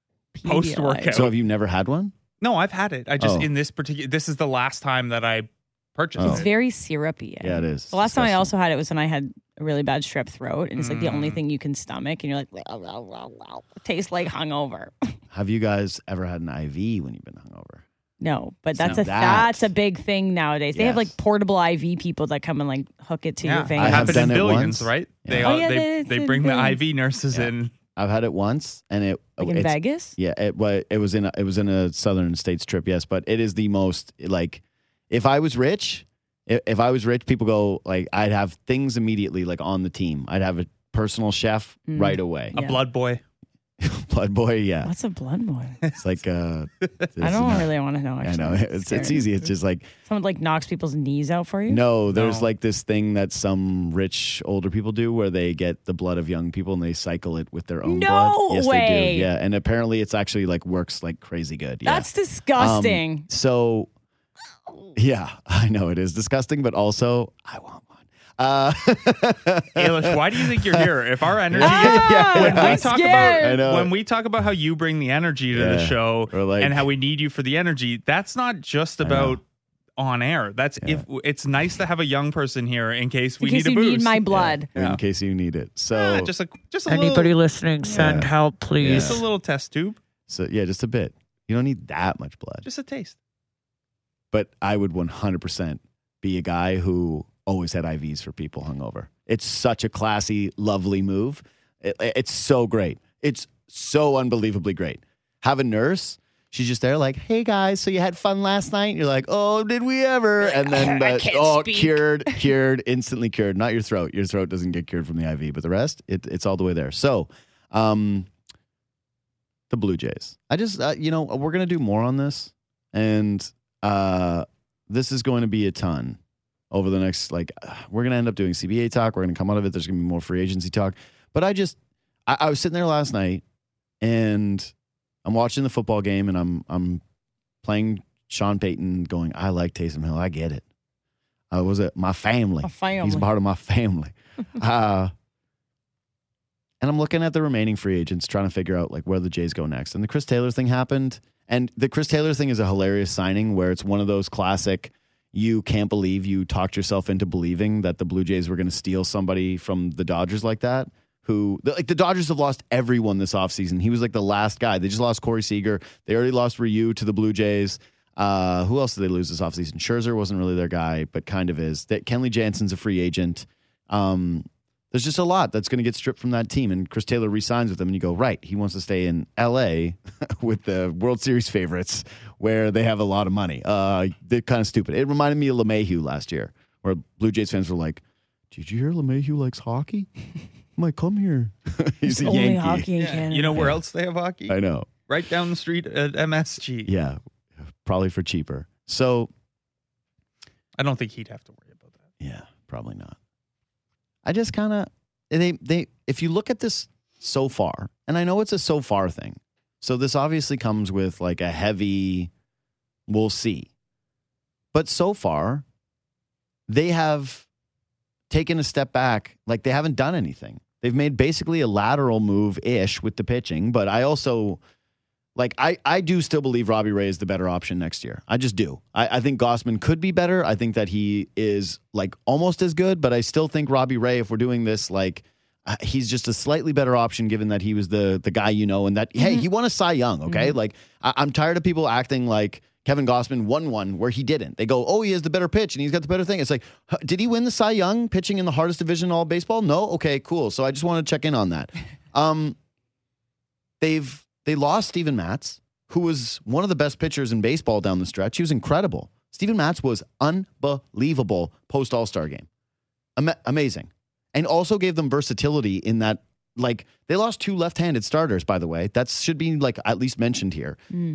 post workout. So have you never had one? No, I've had it. I just Oh. in this particular. This is the last time that I purchased Oh. It's it. very syrupy. eh? Yeah, it is. The last time I Disgusting. also had it was when I had a really bad strep throat, and it's like the only Mm. thing you can stomach, and you're like, "Wow, wow, wow, wow." It tastes like hungover. Have you guys ever had an I V when you've been hungover? No, but So that's a that- that's a big thing nowadays. They have Yes. like portable I V people that come and like hook it to Yeah, your it finger. I have happened in done it billions, once. right? They Yeah. all, Oh, yeah, they that's they a bring the thing. I V nurses Yeah. in. I've had it once, and it Like in it's, Vegas. Yeah, it wa- it was in a, it was in a southern states trip, yes, but it is the most like if I was rich, if, if I was rich, people go like I'd have things immediately like on the team. I'd have a personal chef Mm. right away. A Yeah. blood boy. Blood boy, yeah. What's a blood boy? It's like uh I don't really want to know. I Actually. know. It's it's scary. easy. It's just like Someone like knocks people's knees out for you. no, there's No. like this thing that some rich older people do where they get the blood of young people and they cycle it with their own No blood. Yes, they way. do. Yeah, and apparently it's actually like works like crazy good. Yeah. That's disgusting. Um, so, yeah, I know it is disgusting, but also I want one. Uh, Ailish, why do you think you're here? If our energy Ah, is when we I'm talk scared. I know. about when we talk about how you bring the energy to the Yeah. show Or like- and how we need you for the energy, that's not just I know. about on air. That's Yeah. if it's nice to have a young person here in case we in case need a you boost. need my blood. Yeah. in case you need it. So, Yeah, just a just a Anybody little, listening, send Yeah. help, please. just a little test tube, so yeah, just a bit. You don't need that much blood, just a taste. but I would one hundred percent be a guy who always had I Vs for people hungover. It's such a classy, lovely move. It, it's so great. It's so unbelievably great. Have a nurse. She's just there like, hey guys, so you had fun last night? And you're like, oh, did we ever? And then, I the, can't oh, speak. cured, cured, instantly cured. Not your throat. Your throat doesn't get cured from the I V, but the rest, it, it's all the way there. So, um, the Blue Jays. I just, uh, you know, we're going to do more on this. And uh, this is going to be a ton over the next, like, uh, we're going to end up doing C B A talk. We're going to come out of it. There's going to be more free agency talk. But I just, I, I was sitting there last night and I'm watching the football game and I'm I'm playing Sean Payton going, I like Taysom Hill. I get it. I was it my family. My family. He's part of my family. uh, and I'm looking at the remaining free agents trying to figure out like where the Jays go next. And the Chris Taylor thing happened. And the Chris Taylor thing is a hilarious signing where it's one of those classic, you can't believe you talked yourself into believing that the Blue Jays were going to steal somebody from the Dodgers like that. Who, like the Dodgers have lost everyone this offseason. He was like the last guy. They just lost Corey Seager. They already lost Ryu to the Blue Jays. Uh, who else did they lose this offseason? Scherzer wasn't really their guy, but kind of is. That Kenley Jansen's a free agent. Um, there's just a lot that's going to get stripped from that team. And Chris Taylor re-signs with them, and you go, right, he wants to stay in L A with the World Series favorites where they have a lot of money. Uh, they're kind of stupid. It reminded me of LeMahieu last year, where Blue Jays fans were like, did you hear LeMahieu likes hockey? Might come here. He's a Only Yankee. hockey in Canada. You know where else they have hockey? I know. Right down the street at M S G. Yeah, probably for cheaper. So, I don't think he'd have to worry about that. yeah, probably not. I just kind of they they if you look at this so far, and I know it's a so far thing. So this obviously comes with like a heavy we'll see. But so far, they have taken a step back, like they haven't done anything. They've made basically a lateral move-ish with the pitching, but I also, like, I, I do still believe Robbie Ray is the better option next year. I just do. I, I think Gausman could be better. I think that he is, like, almost as good, but I still think Robbie Ray, if we're doing this, like, uh, he's just a slightly better option given that he was the the guy you know, and that, mm-hmm. hey, he won a Cy Young, okay? Mm-hmm. Like, I, I'm tired of people acting like Kevin Gausman won one where he didn't. They go, oh, he has the better pitch and he's got the better thing. It's like, did he win the Cy Young pitching in the hardest division in all of baseball? No? Okay, cool. So I just want to check in on that. Um, they've they lost Steven Matz, who was one of the best pitchers in baseball down the stretch. He was incredible. Steven Matz was unbelievable post All-Star game. Am- amazing. And also gave them versatility in that, like, they lost two left-handed starters, by the way. That should be, like, at least mentioned here. Mm.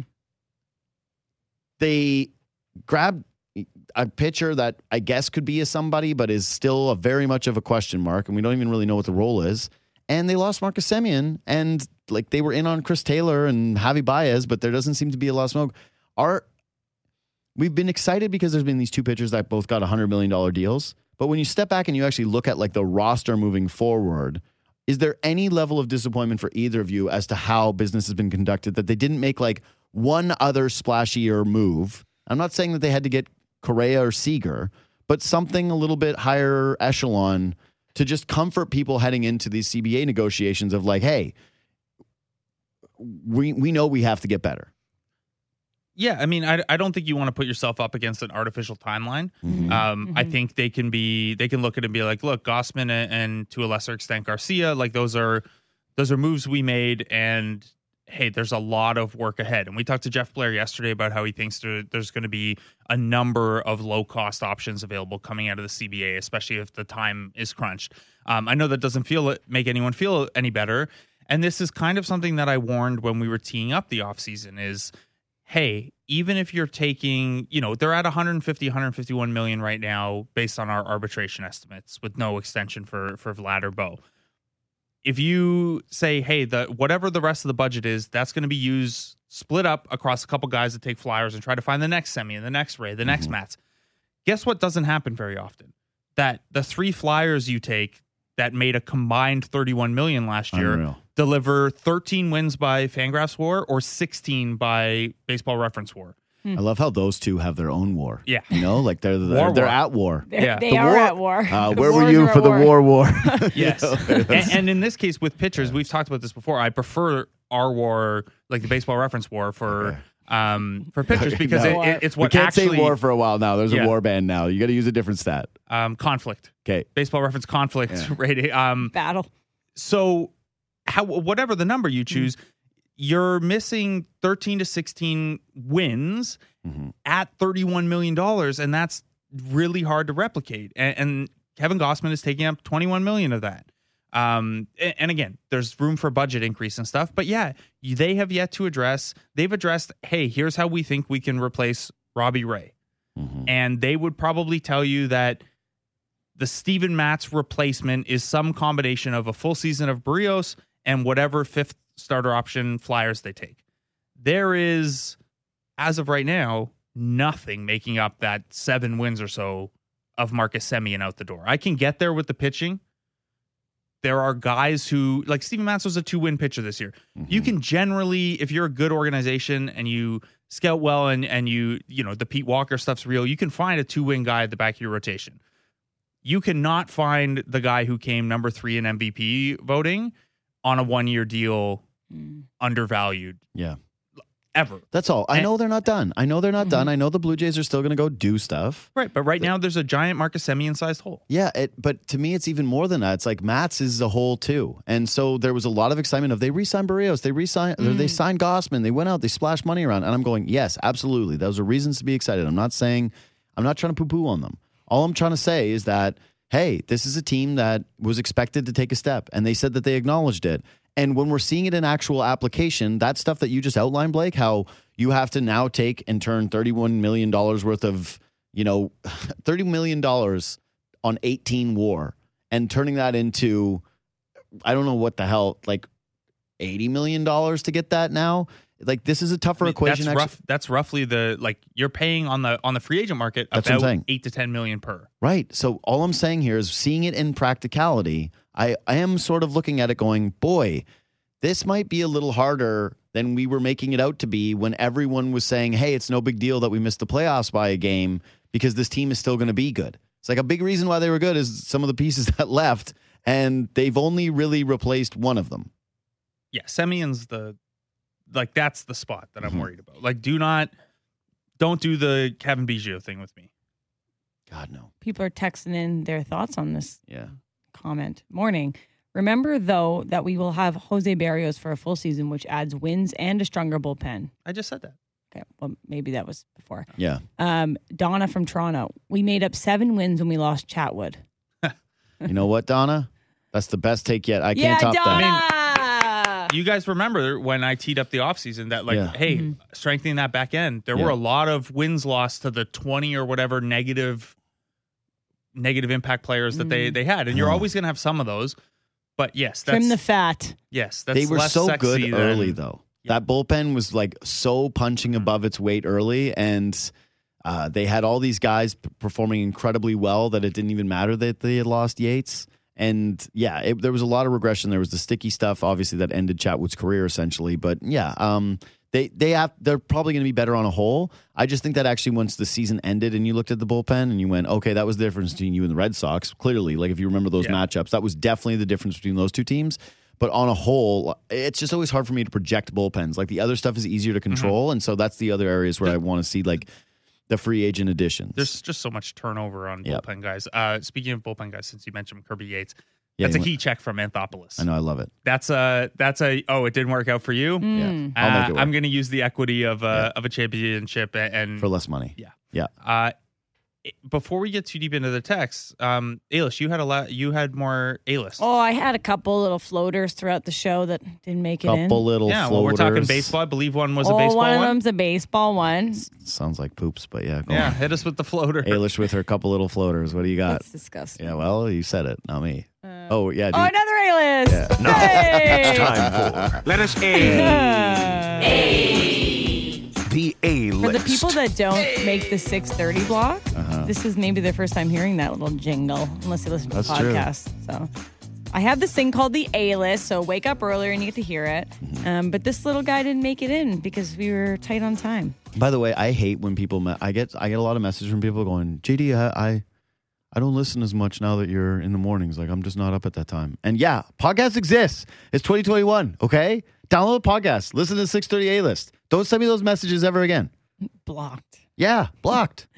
They grabbed a pitcher that I guess could be a somebody, but is still a very much of a question mark, and we don't even really know what the role is. And they lost Marcus Semien, and like they were in on Chris Taylor and Javi Baez, but there doesn't seem to be a lot of smoke. Our, we've been excited because there's been these two pitchers that both got one hundred million dollars deals. But when you step back and you actually look at like the roster moving forward, is there any level of disappointment for either of you as to how business has been conducted, that they didn't make like one other splashier move? I'm not saying that they had to get Correa or Seager, but something a little bit higher echelon to just comfort people heading into these C B A negotiations of like, hey, we we know we have to get better. Yeah, I mean, I, I don't think you want to put yourself up against an artificial timeline. Mm-hmm. Um, mm-hmm. I think they can be they can look at it and be like, look, Gausman and, and to a lesser extent Garcia, like those are those are moves we made, and hey, there's a lot of work ahead. And we talked to Jeff Blair yesterday about how he thinks there, there's going to be a number of low-cost options available coming out of the C B A, especially if the time is crunched. Um, I know that doesn't feel make anyone feel any better. And this is kind of something that I warned when we were teeing up the offseason is, hey, even if you're taking, you know, they're at one fifty, one fifty-one million right now based on our arbitration estimates with no extension for, for Vlad or Bo. If you say, hey, the whatever the rest of the budget is, that's going to be used, split up across a couple guys that take flyers and try to find the next Semien, the next Ray, the mm-hmm. next Matz. Guess what doesn't happen very often? That the three flyers you take that made a combined thirty-one million last year Unreal. Deliver thirteen wins by Fangraphs WAR or sixteen by Baseball Reference WAR. I love how those two have their own war. Yeah. You know, like they're they're, war, they're war. at war. They're, yeah. They the are war, at war. Uh, the where were you for the war war? Yes. and, and in this case with pitchers, we've talked about this before. I prefer our war, like the Baseball Reference WAR for okay. um for pitchers because no. it, it, it's what we can't actually say war for a while now. There's yeah. a war band now. You got to use a different stat. Um, conflict. Okay. Baseball Reference conflict yeah. rating. Um, Battle. So, how whatever the number you choose, mm-hmm. you're missing thirteen to sixteen wins mm-hmm. at thirty-one million dollars, and that's really hard to replicate. And, and Kevin Gausman is taking up twenty-one million dollars of that. Um, and, and again, there's room for budget increase and stuff. But yeah, they have yet to address, they've addressed, hey, here's how we think we can replace Robbie Ray. Mm-hmm. And they would probably tell you that the Steven Matz replacement is some combination of a full season of Barrios and whatever fifth starter option flyers they take. There is, as of right now, nothing making up that seven wins or so of Marcus Semien out the door. I can get there with the pitching. There are guys who, like Steven Matz was a two-win pitcher this year. Mm-hmm. You can generally, if you're a good organization and you scout well and, and you, you know, the Pete Walker stuff's real, you can find a two-win guy at the back of your rotation. You cannot find the guy who came number three in M V P voting on a one-year deal mm. undervalued. Yeah. Ever. That's all. I and, know they're not done. I know they're not mm-hmm. done. I know the Blue Jays are still going to go do stuff. Right, but right now there's a giant Marcus Semien-sized hole. Yeah, it, but to me it's even more than that. It's like Matz is a hole too. And so there was a lot of excitement of they re-signed Barrios, they re-signed, mm. they signed Gausman, they went out, they splashed money around. And I'm going, yes, absolutely. Those are reasons to be excited. I'm not saying, I'm not trying to poo-poo on them. All I'm trying to say is that, hey, this is a team that was expected to take a step, and they said that they acknowledged it. And when we're seeing it in actual application, that stuff that you just outlined, Blake, how you have to now take and turn thirty-one million dollars worth of, you know, thirty million dollars on eighteen WAR and turning that into, I don't know what the hell, like eighty million dollars to get that now. Like, this is a tougher I mean, equation. That's, rough, that's roughly the, like, you're paying on the on the free agent market that's about eight to ten million per. Right. So all I'm saying here is seeing it in practicality, I, I am sort of looking at it going, boy, this might be a little harder than we were making it out to be when everyone was saying, hey, it's no big deal that we missed the playoffs by a game because this team is still going to be good. It's like a big reason why they were good is some of the pieces that left, and they've only really replaced one of them. Yeah, Semyon's the, like, that's the spot that I'm Mm-hmm. worried about. Like, do not, don't do the Kevin Biggio thing with me. God, no. People are texting in their thoughts on this Yeah. comment. Morning. Remember, though, that we will have Jose Barrios for a full season, which adds wins and a stronger bullpen. I just said that. Okay, well, maybe that was before. Yeah. Um, Donna from Toronto. We made up seven wins when we lost Chatwood. You know what, Donna? That's the best take yet. I Yeah, can't top Donna! that. You guys remember when I teed up the offseason that, like, Yeah. hey, Mm-hmm. strengthening that back end, there Yeah. were a lot of wins lost to the twenty or whatever negative negative impact players that they, they had. And you're Oh. always going to have some of those. But yes, that's, Trim the fat. yes, that's They were less so sexy good than- early, though. Yeah. That bullpen was like so punching above its weight early, and uh, they had all these guys p- performing incredibly well that it didn't even matter that they had lost Yates. And yeah, it, there was a lot of regression. There was the sticky stuff, obviously, that ended Chatwood's career essentially. But yeah, um, they they have they're probably going to be better on a whole. I just think that actually once the season ended and you looked at the bullpen and you went, okay, that was the difference between you and the Red Sox. Clearly, like if you remember those Yeah. matchups, that was definitely the difference between those two teams. But on a whole, it's just always hard for me to project bullpens. Like the other stuff is easier to control, and so that's the other areas where I want to see like the free agent additions. There's just so much turnover on Yep. bullpen guys. Uh, speaking of bullpen guys, since you mentioned Kirby Yates, Yeah, that's a you heat check from Anthopoulos. I know, I love it. That's a that's a oh, it didn't work out for you. Mm. Yeah, I'll make it Uh, work I'm going to use the equity of a of a championship and, and for less money. yeah. Yeah. Uh, before we get too deep into the text, um, Ailish, you had a lot. You had more A-list. Oh, I had a couple little floaters throughout the show that didn't make it in. Couple little yeah, floaters. well, we're talking baseball. I believe one was oh, a baseball one of one. them's a baseball one. Sounds like poops, but yeah. Go Yeah, on. hit us with the floater. Ailish with her couple little floaters. What do you got? That's disgusting. Yeah, well, you said it, not me. Uh, oh yeah. Oh, dude. another A-list. No. Hey! Time for Let Us A. The A For list. the people that don't make the six thirty block, this is maybe their first time hearing that little jingle, unless they listen to That's true. podcasts. So I have this thing called the A-list, so wake up earlier and you get to hear it. Um, but this little guy didn't make it in because we were tight on time. By the way, I hate when people. Me- I get I get a lot of messages from people going, J D, I, I I don't listen as much now that you're in the mornings. Like I'm just not up at that time. And yeah, podcasts exist. It's twenty twenty-one. Okay, download the podcast. Listen to the six thirty A list. Don't send me those messages ever again. Blocked. Yeah, blocked.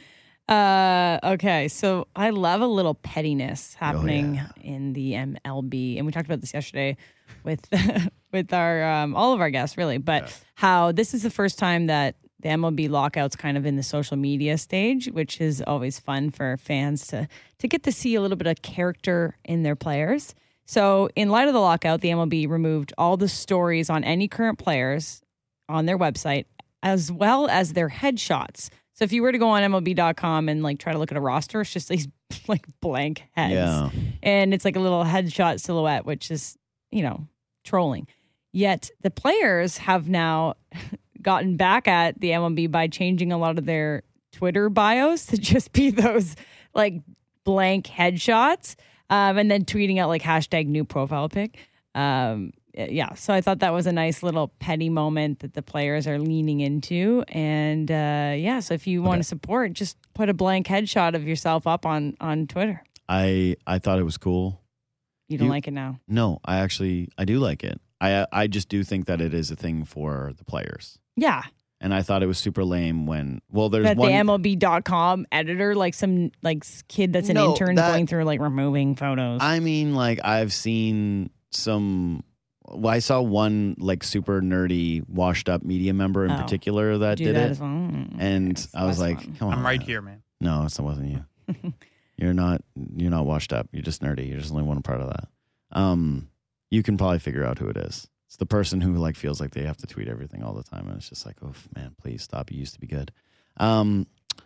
Uh, okay, so I love a little pettiness happening yeah. in the M L B, and we talked about this yesterday with with our um, all of our guests, really. But how this is the first time that the M L B lockout's kind of in the social media stage, which is always fun for fans to to get to see a little bit of character in their players. So, in light of the lockout, the M L B removed all the stories on any current players on their website, as well as their headshots. So if you were to go on M L B dot com and like try to look at a roster, it's just these like blank heads. Yeah. And it's like a little headshot silhouette, which is, you know, trolling. Yet the players have now gotten back at the M L B by changing a lot of their Twitter bios to just be those like blank headshots, um, and then tweeting out like hashtag new profile pic. Um, yeah, so I thought that was a nice little petty moment that the players are leaning into. And uh, yeah, so if you want to support, just put a blank headshot of yourself up on, on Twitter. I I thought it was cool. You don't You- like it now? No, I actually I do like it. I I just do think that it is a thing for the players. Yeah. And I thought it was super lame when well there's That one the M L B dot com editor, like some like kid that's an No, intern that- going through like removing photos. I mean, like I've seen some. Well, I saw one like super nerdy, washed up media member in Oh. particular that do did that it, as well. Mm, and okay, I was less like, fun. "Come on, I'm right man. here, man. No, it wasn't you. You're not. You're not washed up. You're just nerdy. You're just only one part of that. Um, you can probably figure out who it is. It's the person who like feels like they have to tweet everything all the time, and it's just like, oh man, please stop. You used to be good. Um,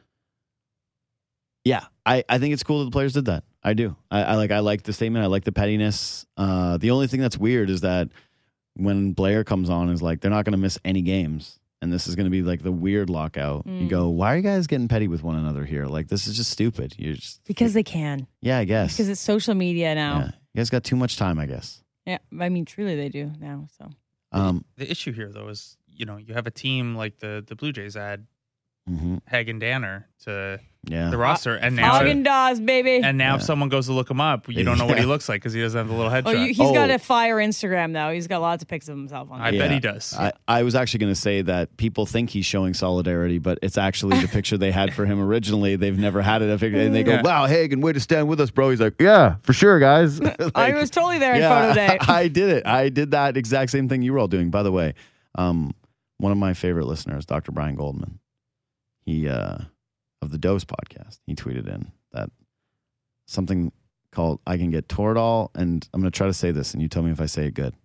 yeah, I, I think it's cool that the players did that. I do. I, I like I like the statement. I like the pettiness. Uh, the only thing that's weird is that when Blair comes on, is like they're not going to miss any games, and this is going to be like the weird lockout. You Mm. go, why are you guys getting petty with one another here? Like this is just stupid. You're just Because they can. yeah, I guess Because it's social media now. Yeah. You guys got too much time, I guess. Yeah, I mean, truly they do now. So Um, The issue here, though, is you know you have a team like the the Blue Jays add mhm. Hagen Danner to Yeah. the roster, and now Haagen Dazs, baby. and now Yeah. if someone goes to look him up, you don't know what he Yeah. looks like because he doesn't have the little oh, headshot. you, he's Oh. got a fire Instagram though. He's got lots of pics of himself on. I there. bet Yeah. he does. I, I was actually going to say that people think he's showing solidarity, but it's actually the picture they had for him originally. They've never had it. And they go, Yeah. wow, Hagen, way to stand with us, bro. He's like, yeah, for sure, guys. I Like, was totally there in yeah, photo day. I did it. I did that exact same thing you were all doing. By the way, um, one of my favorite listeners, Doctor Brian Goldman, he uh, of the Dose podcast, he tweeted in that something called I can get Toradol, and I'm going to try to say this, and you tell me if I say it good.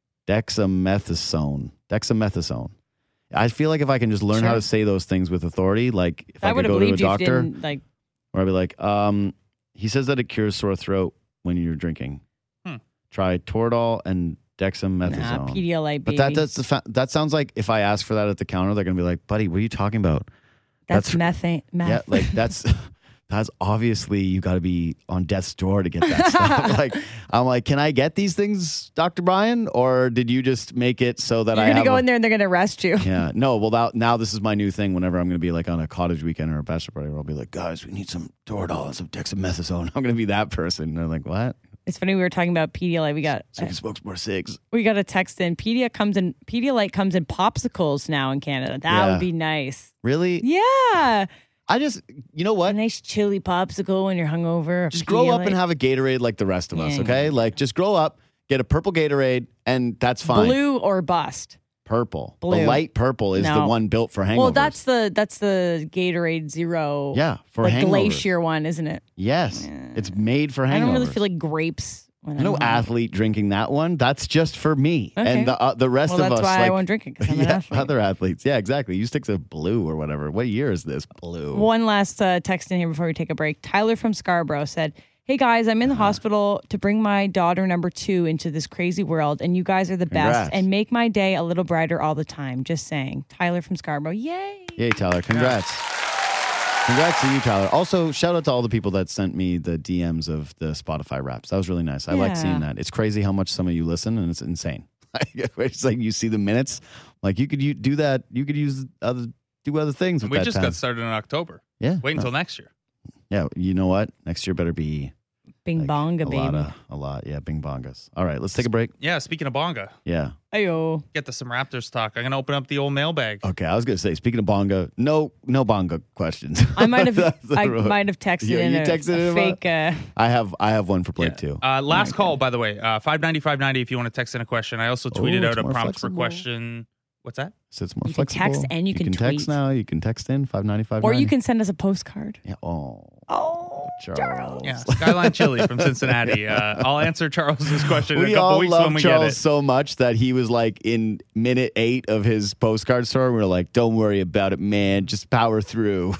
Dexamethasone. Dexamethasone. I feel like if I can just learn how Sure. to say those things with authority, like if I, I could would have go to a believed you if you doctor, didn't like. or I'd be like, um, he says that it cures sore throat when you're drinking. Hmm. Try Toradol and dexamethasone. Nah, P D L A, but baby. that that's the fa- that sounds like if I ask for that at the counter, they're gonna be like, "Buddy, what are you talking about?" that's, that's- methane. Meth. Yeah, like that's that's obviously you got to be on death's door to get that stuff. Like I'm like, can I get these things, Doctor Brian, or did you just make it so that You're I gonna have go a- in there and they're gonna arrest you. Yeah, no. Well, now, now this is my new thing. Whenever I'm going to be like on a cottage weekend or a bachelor party, where I'll be like, guys, we need some Toradol and some dexamethasone. I'm going to be that person. And they're like, what? It's funny we were talking about P D L A. We got So he smokes more cigs. we got a text in. Pedialyte comes in. Pedialyte comes in popsicles now in Canada. That Yeah. would be nice. Really? Yeah, I just, you know a what? nice chili popsicle when you're hungover. a Just grow up Pedialyte. and have a Gatorade like the rest of us, Yeah. okay? Like, just grow up, get a purple Gatorade, and that's fine. blue or bust. Purple. Blue. The light purple is the No. one built for hangovers. Well, that's the that's the Gatorade Zero. Yeah, for like hangovers. glacier one, isn't it? Yes. It's made for hangovers. I don't really feel like grapes. When I know I'm hungover. athlete drinking that one. That's just for me. Okay. And the uh, the rest Well, of that's us. why I like, won't drink it because I'm an yeah, athlete. other athletes. Yeah, exactly. You stick to blue or whatever. What year is this blue? One last uh, text in here before we take a break. Tyler from Scarborough said, "Hey guys, I'm in the Uh-huh. hospital to bring my daughter number two into this crazy world, and you guys are the best Congrats. and make my day a little brighter all the time." Just saying. Tyler from Scarborough. Yay. Yay, Tyler. Congrats. Congrats to you, Tyler. Also, shout out to all the people that sent me the D Ms of the Spotify raps. That was really nice. I like Yeah. seeing that. It's crazy how much some of you listen, and it's insane. It's like you see the minutes. Like you could you do that. You could use other do other things with we that just time. got started in October. yeah. Wait until next year. Yeah. You know what? Next year better be Bing like, bonga, a baby. lot of a lot. Yeah, bing bongas. All right, let's take a break. Yeah, speaking of bonga, Yeah. Ayo. get to some Raptors talk. I'm going to open up the old mailbag. Okay, I was gonna say, speaking of bonga, no, no bonga questions. I might have That's the I rule. might have texted You- in you a, texted a in fake uh, I have, I have one for Blake Yeah. too. Uh, last call, by the way, uh, five ninety, five ninety if you want to text in a question. I also tweeted Oh, out it's a more prompt flexible. for question. What's that? So it's more You can flexible. text and you can text tweet. now. You can text in five ninety five. or you can send us a postcard. Yeah. Oh, Oh, Charles. Yeah, Skyline Chili from Cincinnati. Uh, I'll answer Charles's question in a We couple all weeks love when we Charles get it. so much that he was like in minute eight of his postcard story. We are like, "Don't worry about it, man. Just power through."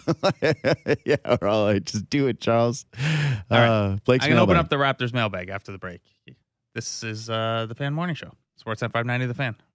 Yeah, we're all like, "Just do it, Charles." All right. Uh, Blake's I'm going to open mailbag. up the Raptors mailbag after the break. This is uh, the Fan Morning Show. Sportsnet five ninety The Fan.